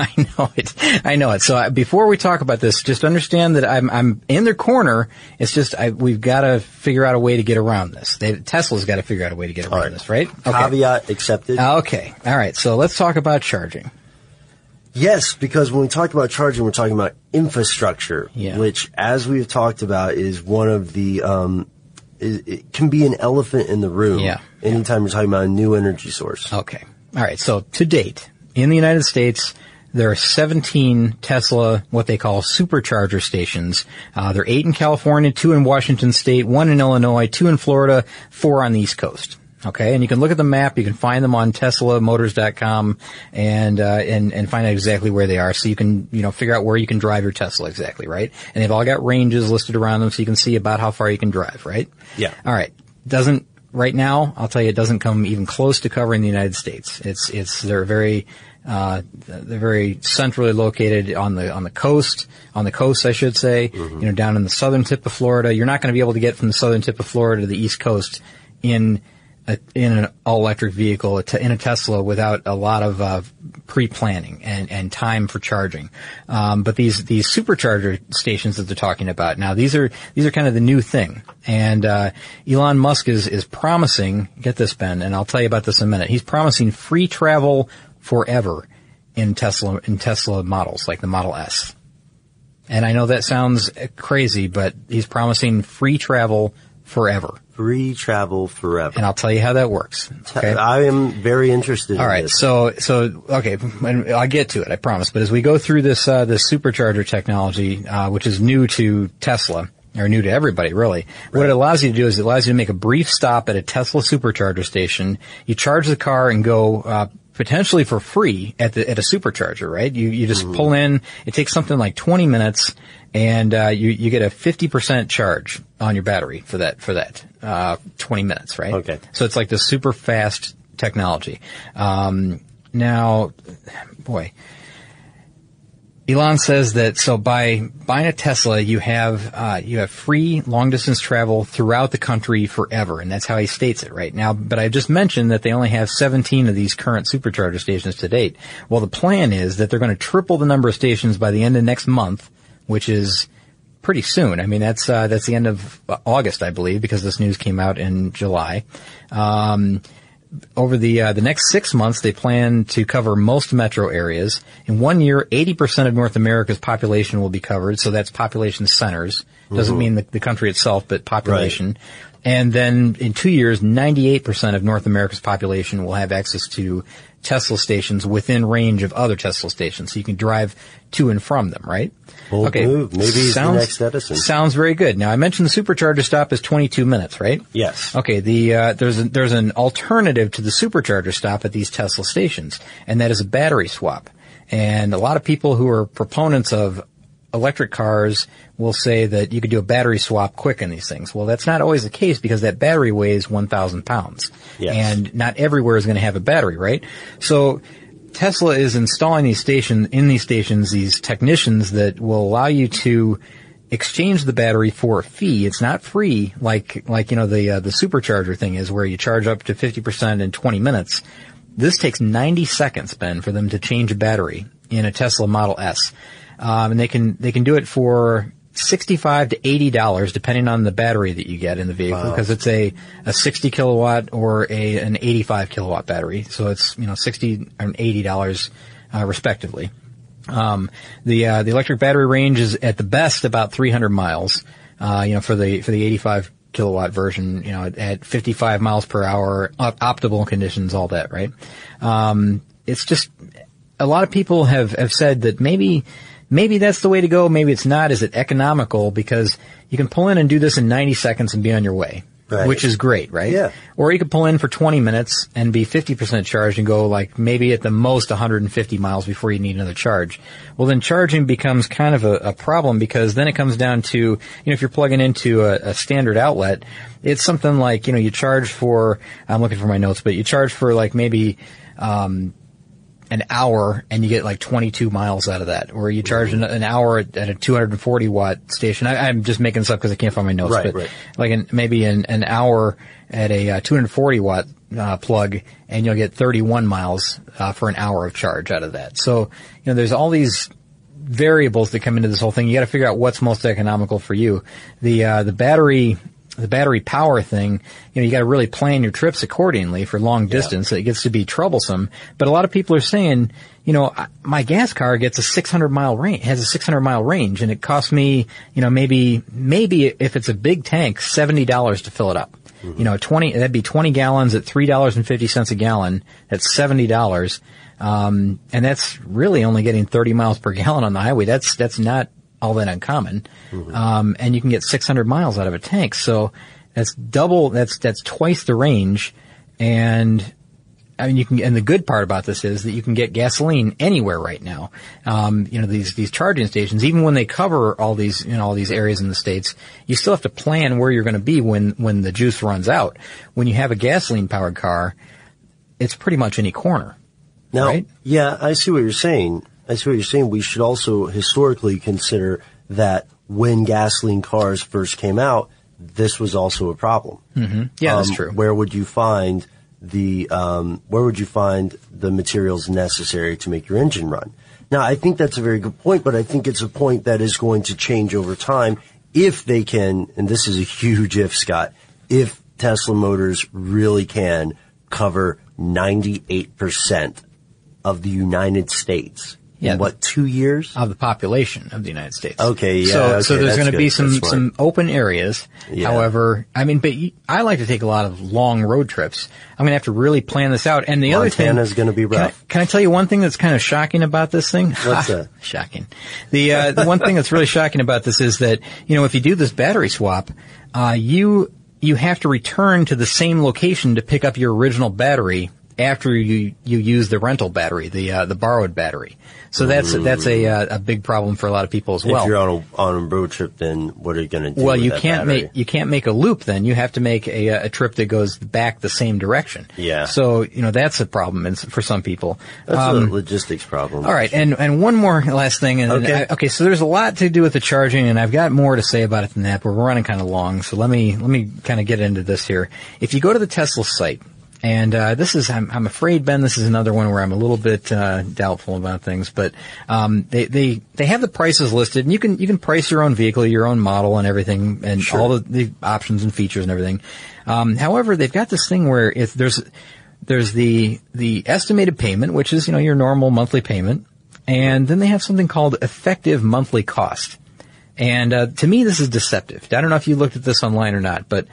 know it. So before we talk about this, just understand that I'm in their corner. It's just we've got to figure out a way to get around this. Tesla's got to figure out a way to get around this, right? Okay. Caveat accepted. Okay. All right. So let's talk about charging. Yes, because when we talk about charging, we're talking about infrastructure, which, as we've talked about, is one of the it can be an elephant in the room. Yeah. Anytime you're talking about a new energy source. Okay. All right. So to date, in the United States, there are 17 Tesla, what they call supercharger stations. There are 8 in California, 2 in Washington State, 1 in Illinois, 2 in Florida, 4 on the East Coast. Okay, and you can look at the map. You can find them on TeslaMotors.com and find out exactly where they are. So you can, figure out where you can drive your Tesla exactly, right? And they've all got ranges listed around them, so you can see about how far you can drive, right? Yeah. All right. Right now, I'll tell you, it doesn't come even close to covering the United States. They're very centrally located on the coast, I should say, mm-hmm. Down in the southern tip of Florida. You're not going to be able to get from the southern tip of Florida to the East Coast in an all-electric vehicle, in a Tesla, without a lot of pre-planning and time for charging. But these supercharger stations that they're talking about now, these are kind of the new thing. And Elon Musk is promising, get this, Ben, and I'll tell you about this in a minute. He's promising free travel forever in Tesla models, like the Model S. And I know that sounds crazy, but he's promising free travel forever. Free travel forever. And I'll tell you how that works. Okay? I am very interested in this. So, okay, and I'll get to it, I promise. But as we go through this supercharger technology, which is new to Tesla, or new to everybody, really, right. What it allows you to do is it allows you to make a brief stop at a Tesla supercharger station. You charge the car and go, potentially for free at a supercharger, right? You just pull in. It takes something like 20 minutes, and you get a 50% charge on your battery for that 20 minutes, right? Okay. So it's like this super fast technology. Now, boy, Elon says that by buying a Tesla, you have free long distance travel throughout the country forever, and that's how he states it right now. But I just mentioned that they only have 17 of these current supercharger stations to date. Well, the plan is that they're going to triple the number of stations by the end of next month, which is pretty soon. I mean, that's the end of August, I believe, because this news came out in July. Over the next 6 months, they plan to cover most metro areas. In 1 year, 80% of North America's population will be covered. So that's population centers. Doesn't mean the country itself, but population. Right. And then in 2 years, 98% of North America's population will have access to Tesla stations within range of other Tesla stations. So you can drive to and from them, right? Bold move. Maybe he's the next Edison. Sounds very good. Now, I mentioned the supercharger stop is 22 minutes, right? Yes. Okay. There's an alternative to the supercharger stop at these Tesla stations, and that is a battery swap. And a lot of people who are proponents of electric cars will say that you could do a battery swap quick in these things. Well, that's not always the case because that battery weighs 1,000 pounds. Yes. And not everywhere is going to have a battery, right? So Tesla is installing these stations, these technicians that will allow you to exchange the battery for a fee. It's not free like the supercharger thing is, where you charge up to 50% in 20 minutes. This takes 90 seconds, Ben, for them to change a battery in a Tesla Model S. And they can do it for $65 to $80 depending on the battery that you get in the vehicle, because it's a 60 kilowatt or an 85 kilowatt battery. So it's, $60 and $80, respectively. The electric battery range is at the best about 300 miles, for the 85 kilowatt version, at 55 miles per hour, optimal conditions, all that, right? It's just, a lot of people have said that maybe that's the way to go. Maybe it's not. Is it economical? Because you can pull in and do this in 90 seconds and be on your way, right, which is great, right? Yeah. Or you could pull in for 20 minutes and be 50% charged and go maybe at the most 150 miles before you need another charge. Well, then charging becomes kind of a problem, because then it comes down to, if you're plugging into a standard outlet, it's something like, you charge for, I'm looking for my notes, but you charge for maybe, an hour and you get 22 miles out of that, or you charge an hour at a 240 watt station. I'm just making this up because I can't find my notes, but maybe an hour at a 240 watt plug, and you'll get 31 miles for an hour of charge out of that. So, there's all these variables that come into this whole thing. You got to figure out what's most economical for you. The battery power thing, you got to really plan your trips accordingly for long distance. It gets to be troublesome. But a lot of people are saying, my gas car gets a 600 mile range, and it costs me, maybe if it's a big tank, $70 to fill it up. Mm-hmm. That'd be 20 gallons at $3.50 a gallon. That's $70. And that's really only getting 30 miles per gallon on the highway. That's not all that uncommon. Mm-hmm. And you can get 600 miles out of a tank. So that's that's twice the range. And I mean, and the good part about this is that you can get gasoline anywhere right now. These charging stations, even when they cover all these areas in the States, you still have to plan where you're going to be when the juice runs out. When you have a gasoline powered car, it's pretty much any corner. Now, right? Yeah, I see what you're saying. We should also historically consider that when gasoline cars first came out, this was also a problem. Mm-hmm. Yeah, that's true. Where would you find the materials necessary to make your engine run? Now, I think that's a very good point, but I think it's a point that is going to change over time if they can, and this is a huge if, Scott, if Tesla Motors really can cover 98% of the United States. In 2 years? Of the population of the United States. Okay, yeah. So there's going to be some open areas. Yeah. However, I mean, but I like to take a lot of long road trips. I'm going to have to really plan this out. And the other thing. Montana's going to be rough. Can I tell you one thing that's kind of shocking about this thing? What's that? Shocking. The one thing that's really shocking about this is that, if you do this battery swap, you have to return to the same location to pick up your original battery after you use the rental battery, the borrowed battery. So that's a big problem for a lot of people as well. If you're on a road trip, then what are you going to do? Well, with you that can't battery? make a loop. Then you have to make a trip that goes back the same direction. Yeah. So that's a problem for some people. That's a logistics problem. All right, and one more last thing. And Okay. So there's a lot to do with the charging, and I've got more to say about it than that, but we're running kind of long. So let me kind of get into this here. If you go to the Tesla site. And I'm afraid, Ben, this is another one where I'm a little bit doubtful about things. But they have the prices listed, and you can price your own vehicle, your own model, and everything, and Sure. all the options and features and everything. However, they've got this thing where if there's the estimated payment, which is your normal monthly payment, and then they have something called effective monthly cost. And to me, this is deceptive. I don't know if you looked at this online or not, but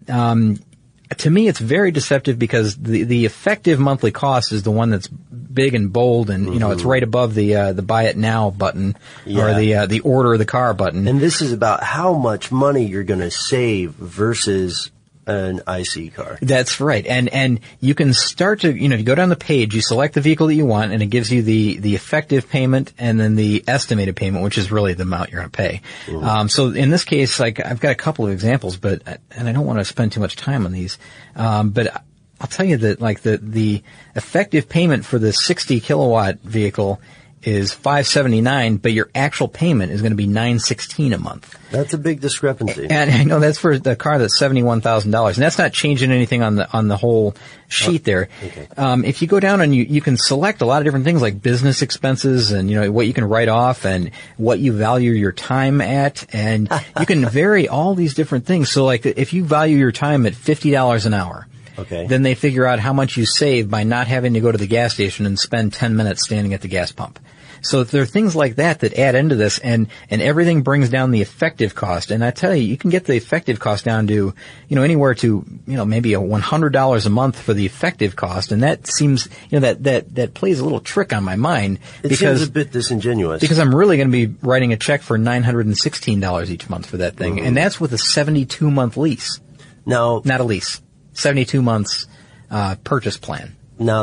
to me, it's very deceptive because the effective monthly cost is the one that's big and bold, and it's right above the buy it now button or the order the car button. And this is about how much money you're going to save versus an IC car. That's right. And you can start to, you go down the page, you select the vehicle that you want, and it gives you the effective payment and then the estimated payment, which is really the amount you're going to pay. So in this case, I've got a couple of examples, and I don't want to spend too much time on these. But I'll tell you that the effective payment for the 60 kilowatt vehicle is $579, but your actual payment is going to be $916 a month. That's a big discrepancy. And I know that's for the car that's $71,000, and that's not changing anything on the whole sheet there. Okay. If you go down and you can select a lot of different things like business expenses and what you can write off and what you value your time at, and you can vary all these different things. So like if you value your time at $50 an hour. Okay. Then they figure out how much you save by not having to go to the gas station and spend 10 minutes standing at the gas pump. So there are things like that add into this, and everything brings down the effective cost. And I tell you, you can get the effective cost down to, anywhere to, maybe $100 a month for the effective cost. And that seems, that plays a little trick on my mind. It seems a bit disingenuous. Because I'm really going to be writing a check for $916 each month for that thing. And that's with a 72-month lease. Now, not a lease. 72 months, purchase plan. Now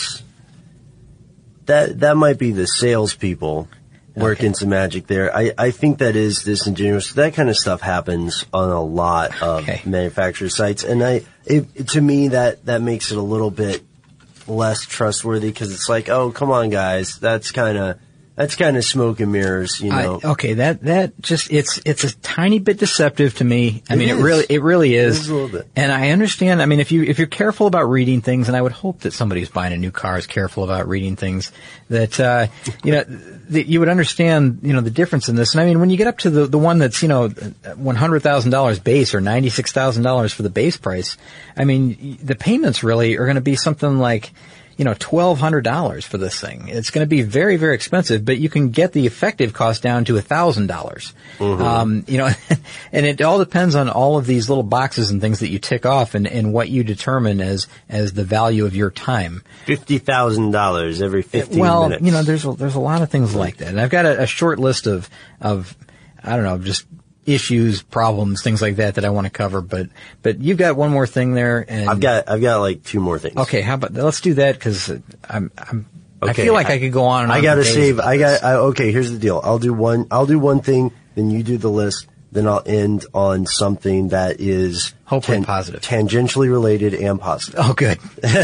that might be the salespeople working some magic there. I think that is disingenuous. That kind of stuff happens on a lot of manufacturer sites, and to me that makes it a little bit less trustworthy because it's like, oh, come on, guys, that's kind of smoke and mirrors, that just it's a tiny bit deceptive to me. I mean, it really is. It is a little bit. And I understand. I mean, if you're careful about reading things, and I would hope that somebody who's buying a new car is careful about reading things, that that you would understand, the difference in this. And I mean, when you get up to the one that's $100,000 base or $96,000 for the base price, I mean, the payments really are going to be something like $1,200 for this thing. It's going to be very, very expensive, but you can get the effective cost down to $1,000. And it all depends on all of these little boxes and things that you tick off and what you determine as the value of your time. $50,000 every 15 minutes. There's a lot of things like that. And I've got a short list of, I don't know, just issues, problems, things like that I want to cover, but you've got one more thing there, and I've got like two more things. Okay, how about let's do that because I feel like I could go on and on. I gotta save. Okay, here's the deal. I'll do one thing, then you do the list, then I'll end on something that is hopefully positive, tangentially related and positive. Oh, good.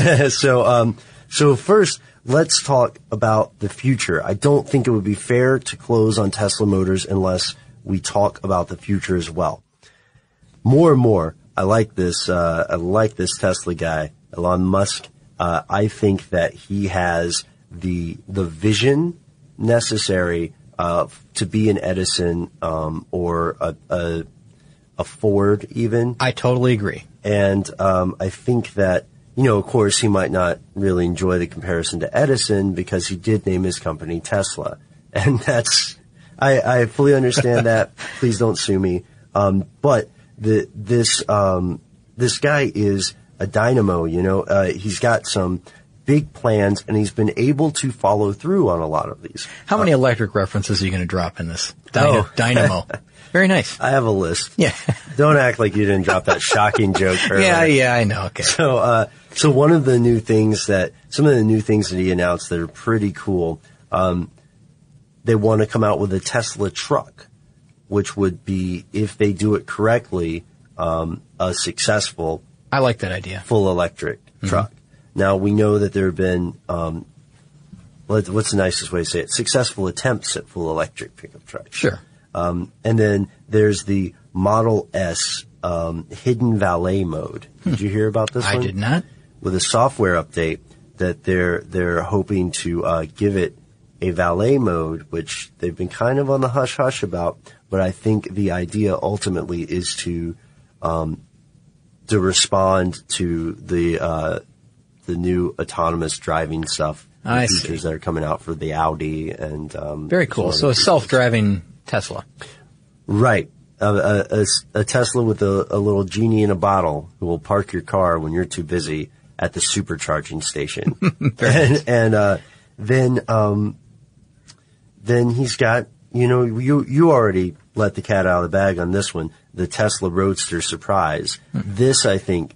So first, let's talk about the future. I don't think it would be fair to close on Tesla Motors unless we talk about the future as well. More and more, I like this Tesla guy, Elon Musk. I think that he has the vision necessary to be an Edison or a Ford even. I totally agree. And I think that, of course, he might not really enjoy the comparison to Edison because he did name his company Tesla. And I fully understand that. Please don't sue me. But this guy is a dynamo, he's got some big plans, and he's been able to follow through on a lot of these. How many electric references are you going to drop in this? Dynamo. Very nice. I have a list. Yeah. Don't act like you didn't drop that shocking joke earlier. Yeah, I know. Okay. So some of the new things that he announced that are pretty cool, they want to come out with a Tesla truck, which would be, if they do it correctly, a successful. I like that idea. Full electric truck. Now we know that there have been, what's the nicest way to say it? Successful attempts at full electric pickup trucks. Sure. And then there's the Model S hidden valet mode. Did you hear about this one? I did not. With a software update that they're hoping to give it a valet mode, which they've been kind of on the hush-hush about, but I think the idea ultimately is to respond to the new autonomous driving stuff. I features see. that are coming out for the Audi and very cool. So a self-driving Tesla. Right. A Tesla with a little genie in a bottle who will park your car when you're too busy at the supercharging station. Then he's got, you already let the cat out of the bag on this one, the Tesla Roadster Surprise. This, I think,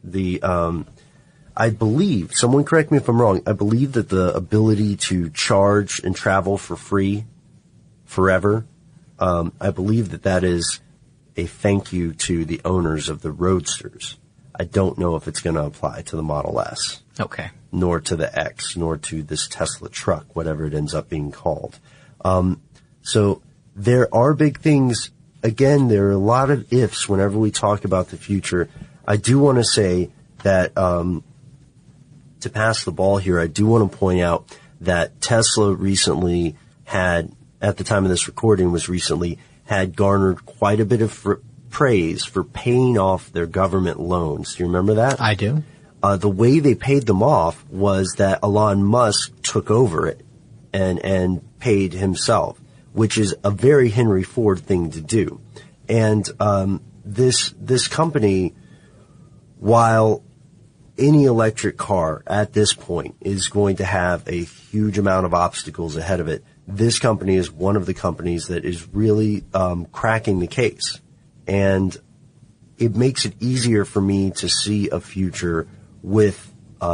I believe, someone correct me if I'm wrong, I believe that the ability to charge and travel for free forever, I believe that is a thank you to the owners of the Roadsters. I don't know if it's going to apply to the Model S. Okay. Nor to the X, nor to this Tesla truck, whatever it ends up being called. So there are big things. Again, there are a lot of ifs whenever we talk about the future. I do want to say that, to pass the ball here, I do want to point out that Tesla recently had, at the time of this recording, had garnered quite a bit of praise for paying off their government loans. Do you remember that? I do. The way they paid them off was that Elon Musk took over it and paid himself, which is a very Henry Ford thing to do. And this company, while any electric car at this point is going to have a huge amount of obstacles ahead of it, this company is one of the companies that is really cracking the case. And it makes it easier for me to see a future with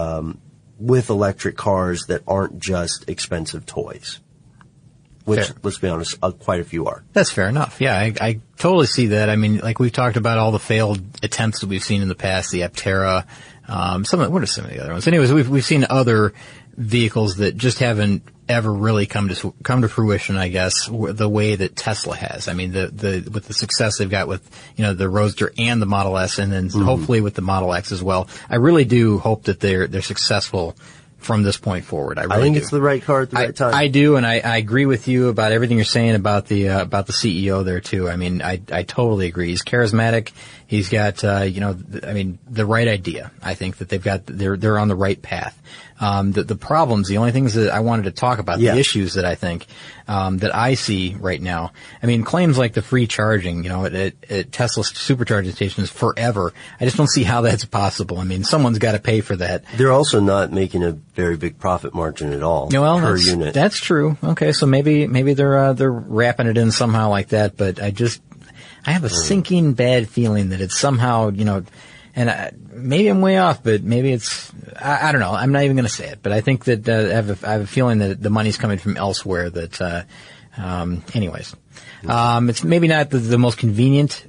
electric cars that aren't just expensive toys. Which, fair. Let's be honest, quite a few are. That's fair enough. Yeah, I totally see that. I mean, like we've talked about all the failed attempts that we've seen in the past, the Aptera, what are some of the other ones? Anyways, we've seen other vehicles that just haven't ever really come to fruition, I guess, the way that Tesla has. I mean, with the success they've got with, the Roadster and the Model S, and then hopefully with the Model X as well. I really do hope that they're successful from this point forward. I think it's the right car at the right time. I do, and I agree with you about everything you're saying about the CEO there too. I mean, I totally agree. He's charismatic. He's got, the right idea. I think that they're on the right path. The problems, the only things that I wanted to talk about, the issues that I think, that I see right now. I mean, claims like the free charging, at Tesla supercharging stations forever. I just don't see how that's possible. I mean, someone's got to pay for that. They're also not making a very big profit margin at all per unit. That's true. Okay, so maybe they're wrapping it in somehow like that, but I have a sinking bad feeling that it's somehow, and maybe I'm way off, but maybe it's, I don't know. I'm not even going to say it, but I think that I have a feeling that the money's coming from elsewhere that, anyways. It's maybe not the most convenient,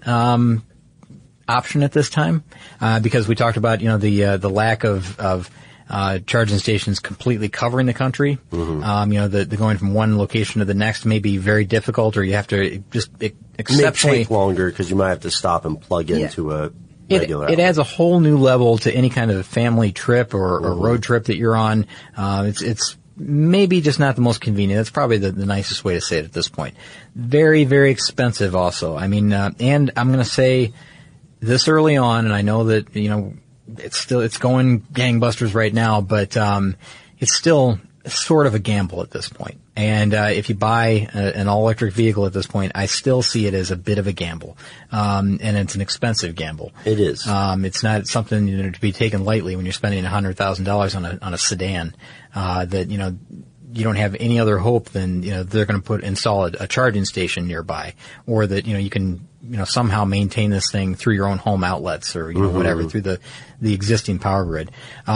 option at this time, because we talked about, the lack of charging stations completely covering the country. The going from one location to the next may be very difficult, or you have to just exceptionally. It may take longer because you might have to stop and plug into a regular. It adds a whole new level to any kind of family trip or road trip that you're on. It's maybe just not the most convenient. That's probably the nicest way to say it at this point. Very, very expensive also. I mean, and I'm going to say this early on, and I know that, it's going gangbusters right now, but, it's still sort of a gamble at this point. And if you buy an all-electric vehicle at this point, I still see it as a bit of a gamble. And it's an expensive gamble. It is. It's not something to be taken lightly when you're spending $100,000 on a sedan. That you don't have any other hope than they're going to install a charging station nearby, or that you can somehow maintain this thing through your own home outlets or whatever through the existing power grid.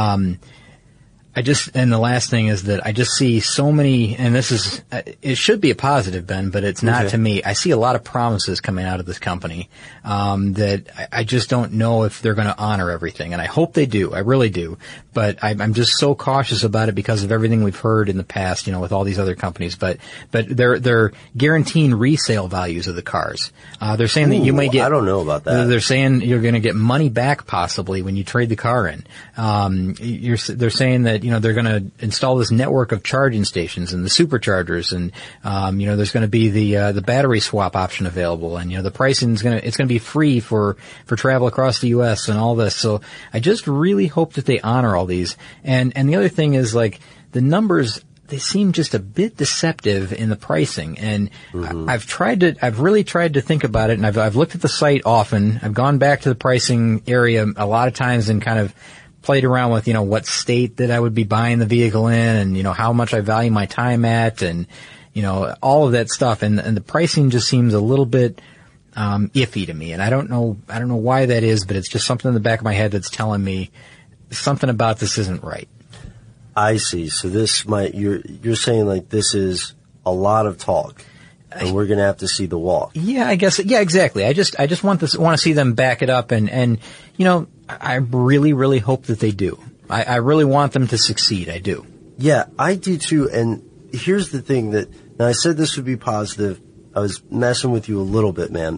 And the last thing is that I just see so many, and this is, it should be a positive, Ben, but it's not to me. I see a lot of promises coming out of this company, that I just don't know if they're going to honor everything. And I hope they do. I really do. But I'm just so cautious about it because of everything we've heard in the past, with all these other companies. But they're guaranteeing resale values of the cars. They're saying that you might get, I don't know about that. They're saying you're going to get money back possibly when you trade the car in. They're saying that, they're going to install this network of charging stations and the superchargers, and there's going to be the battery swap option available, and the pricing is going to be free for travel across the U.S. and all this. So I just really hope that they honor all these. And the other thing is, like, the numbers, they seem just a bit deceptive in the pricing. And I've really tried to think about it, and I've looked at the site often. I've gone back to the pricing area a lot of times and kind of played around with, what state that I would be buying the vehicle in, and, how much I value my time at, and, all of that stuff. And the pricing just seems a little bit, iffy to me. And I don't know why that is, but it's just something in the back of my head that's telling me something about this isn't right. I see. So you're saying like this is a lot of talk, and we're going to have to see the walk. Yeah, I guess. Yeah, exactly. I just want to see them back it up, and I really, really hope that they do. I really want them to succeed. I do. Yeah, I do too. And here's the thing now I said this would be positive. I was messing with you a little bit, man.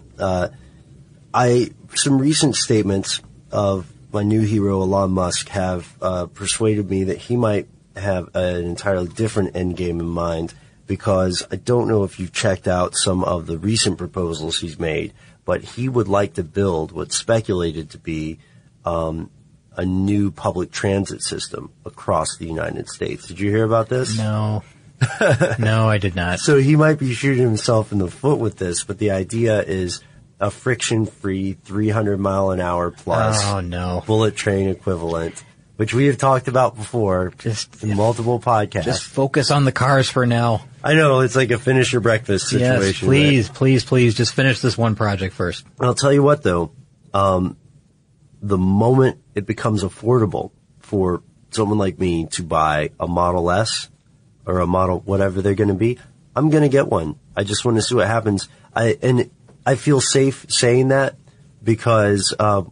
Some recent statements of my new hero, Elon Musk, have persuaded me that he might have an entirely different end game in mind, because I don't know if you've checked out some of the recent proposals he's made, but he would like to build what's speculated to be a new public transit system across the United States. Did you hear about this? No. No, I did not. So he might be shooting himself in the foot with this, but the idea is a friction-free 300-mile-an-hour plus bullet train equivalent, which we have talked about before in multiple podcasts. Just focus on the cars for now. I know, it's like a finish your breakfast situation. Yes, please, just finish this one project first. I'll tell you what, though. The moment it becomes affordable for someone like me to buy a Model S or a Model whatever they're going to be, I'm going to get one. I just want to see what happens. I feel safe saying that because,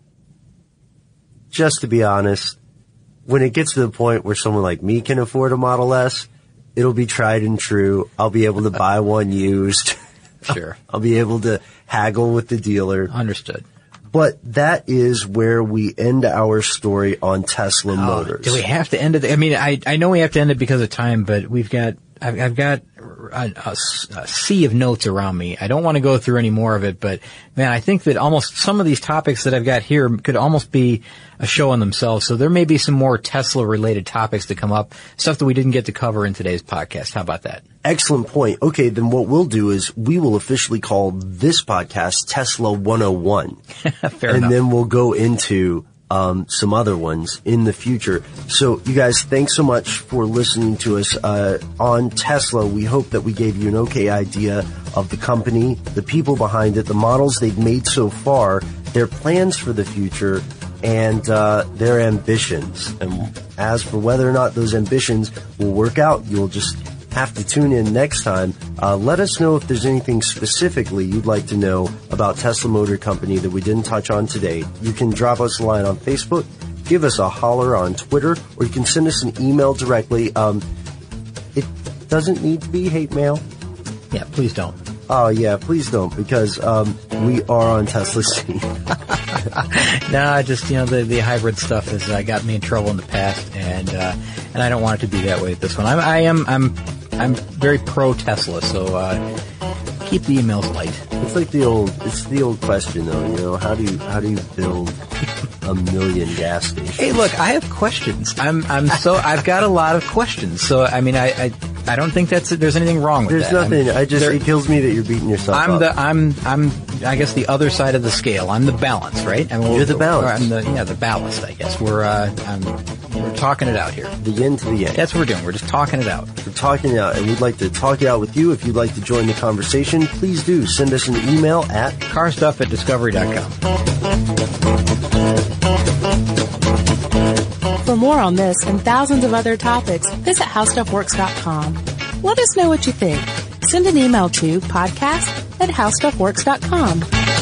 just to be honest, when it gets to the point where someone like me can afford a Model S, it'll be tried and true. I'll be able to buy one used. Sure. I'll be able to haggle with the dealer. Understood. But that is where we end our story on Tesla Motors. Do we have to end it? I mean, I know we have to end it because of time, but I've got a sea of notes around me. I don't want to go through any more of it, but man, I think that almost some of these topics that I've got here could almost be a show in themselves. So there may be some more Tesla related topics to come up, stuff that we didn't get to cover in today's podcast. How about that? Excellent point. Okay, then what we'll do is we will officially call this podcast Tesla 101. Fair enough. And then we'll go into some other ones in the future. So you guys, thanks so much for listening to us on Tesla. We hope that we gave you an okay idea of the company, the people behind it, the models they've made so far, their plans for the future, and their ambitions. And as for whether or not those ambitions will work out, you'll just have to tune in next time. Let us know if there's anything specifically you'd like to know about Tesla Motor Company that we didn't touch on today. You can drop us a line on Facebook, give us a holler on Twitter, or you can send us an email directly. It doesn't need to be hate mail. Yeah, please don't. Oh, yeah, please don't, because we are on Tesla's team. No, just, the hybrid stuff has got me in trouble in the past, and I don't want it to be that way with this one. I'm very pro Tesla, so keep the emails light. It's the old question though, how do you build a million gas stations. Hey, look, I have questions. I've got a lot of questions. So, I mean, I don't think there's anything wrong with that. There's nothing. It kills me that you're beating yourself up. I'm I guess the other side of the scale. I'm the balance, right? I mean, you're the balance. I'm the ballast, I guess. We're talking it out here. The yin to the yang. That's what we're doing. We're just talking it out. We're talking it out, and we'd like to talk it out with you. If you'd like to join the conversation, please do. Send us an email at carstuff@discovery.com. For more on this and thousands of other topics, visit howstuffworks.com. Let us know what you think. Send an email to podcast@howstuffworks.com.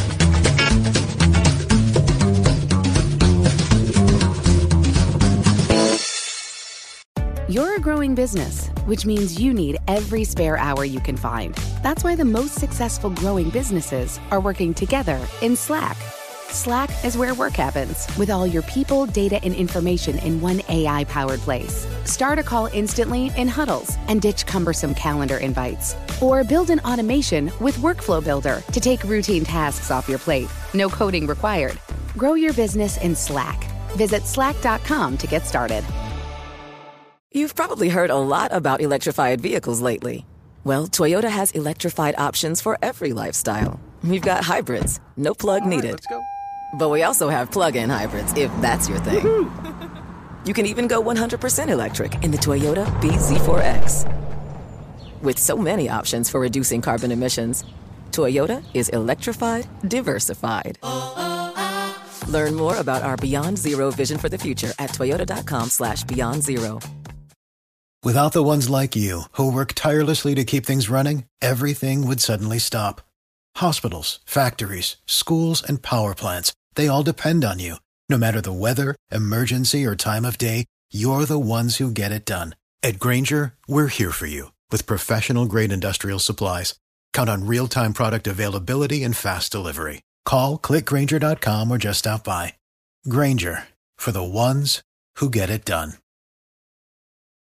You're a growing business, which means you need every spare hour you can find. That's why the most successful growing businesses are working together in Slack. Slack is where work happens, with all your people, data, and information in one AI-powered place. Start a call instantly in huddles and ditch cumbersome calendar invites. Or build an automation with Workflow Builder to take routine tasks off your plate. No coding required. Grow your business in Slack. Visit slack.com to get started. You've probably heard a lot about electrified vehicles lately. Well, Toyota has electrified options for every lifestyle. We've got hybrids, no plug needed. Let's go. But we also have plug-in hybrids, if that's your thing. You can even go 100% electric in the Toyota bZ4X. With so many options for reducing carbon emissions, Toyota is electrified, diversified. Learn more about our Beyond Zero vision for the future at toyota.com/Beyond Zero. Without the ones like you, who work tirelessly to keep things running, everything would suddenly stop. Hospitals, factories, schools, and power plants, they all depend on you. No matter the weather, emergency, or time of day, you're the ones who get it done. At Grainger, we're here for you with professional-grade industrial supplies. Count on real-time product availability and fast delivery. Call, click Grainger.com, or just stop by. Grainger, for the ones who get it done.